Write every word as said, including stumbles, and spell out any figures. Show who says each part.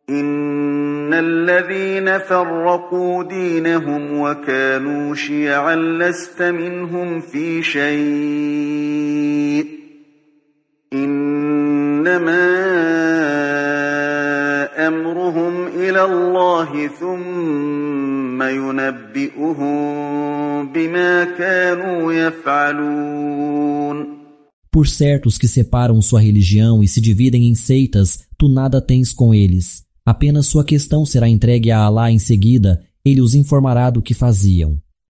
Speaker 1: إن الذين فرقوا دينهم وكانوا شيعا لست منهم في شيء إنما أمرهم إلى الله ثم ينبئهم بما كانوا يفعلون.
Speaker 2: Por certo, os que separam sua religião e se dividem em seitas, tu nada tens com eles. Apenas sua questão será entregue a Alá em seguida, ele os informará do que faziam.